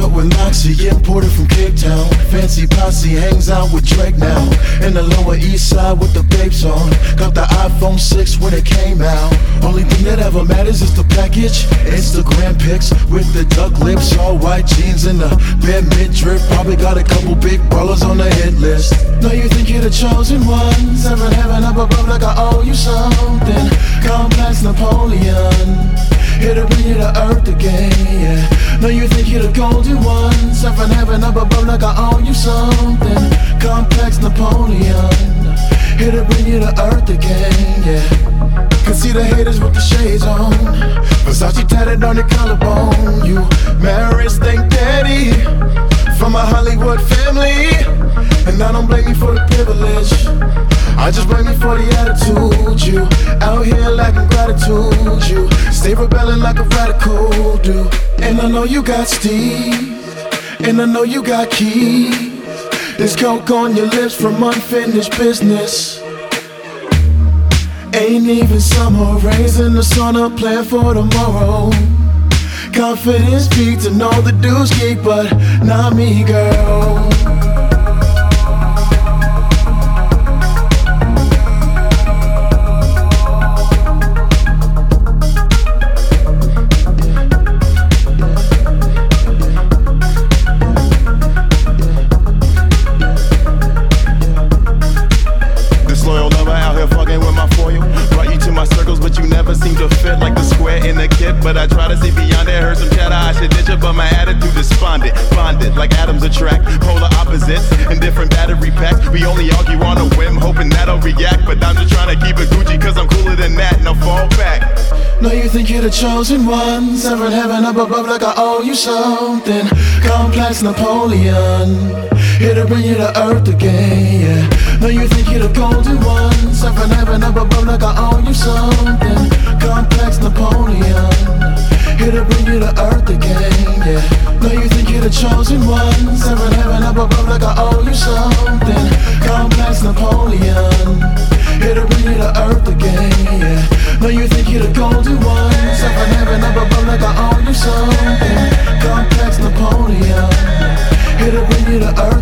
up with Moxie, imported from Cape Town. Fancy posse hangs out with Drake now. In the Lower East Side with the babes on. Got the iPhone 6 when it came out. Only thing that ever matters is the package. Instagram pics with the duck lips, all white jeans and the bare midriff. Probably got a couple big ballers on the hit list. Know you think you're the chosen one, seven heaven up above like I owe you something. Complex Napoleon, here to bring you to earth again, yeah. Know you think you're the golden one, seven heaven up above like I owe you something. Complex Napoleon, here to bring you to earth again, yeah. Can see the haters with the shades on, Versace tatted on your collarbone. You married Stank Daddy from a Hollywood family, and I don't blame you for the privilege, I just blame you for the attitude. You out here lacking gratitude, you stay rebelling like a radical dude. And I know you got Steve, and I know you got Keith. There's coke on your lips from unfinished business. Ain't even summer, raising the sun up, plan for tomorrow. Confidence peak to know the dudes geek, but not me, girl. Disloyal lover out here fucking with my foil. Brought you to my circles, but you never seem to fit like the square in the kit. But I try to see beyond it. Heard some chatter, I should ditch it, but my attitude is despondent. Bonded like atoms attract polar opposites in different battery packs. We only argue on a whim, hoping that'll react. But I'm just trying to keep it Gucci, cause I'm cooler than that. Now fall back. Know you think you're the chosen one, seven heaven up above like I owe you something. Complex Napoleon, here to bring you to earth again, yeah. Know you think you're the golden one, seven heaven up above like I owe you something. Complex Napoleon, here to bring you to earth again, yeah. Know you think you're the chosen one, seven heaven up above like I owe you something. Complex Napoleon, here to bring you to earth again, yeah. Know you think you're the golden one, seven heaven up above like I owe you something. Complex Napoleon, here to bring you to earth